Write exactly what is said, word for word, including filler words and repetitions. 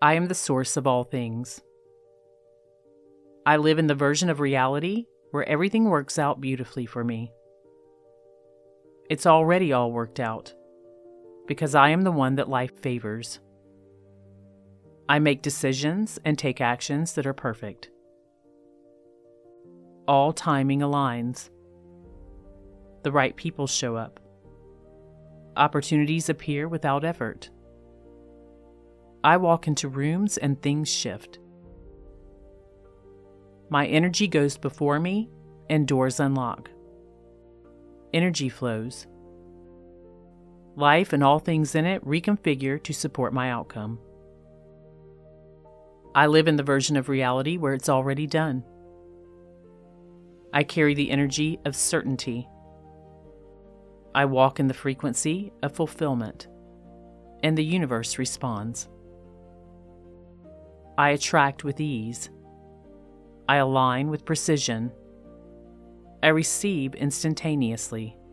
I am the source of all things. I live in the version of reality where everything works out beautifully for me. It's already all worked out, because I am the one that life favors. I make decisions and take actions that are perfect. All timing aligns. The right people show up. Opportunities appear without effort. I walk into rooms and things shift. My energy goes before me and doors unlock. Energy flows. Life and all things in it reconfigure to support my outcome. I live in the version of reality where it's already done. I carry the energy of certainty. I walk in the frequency of fulfillment, and the universe responds. I attract with ease. I align with precision. I receive instantaneously.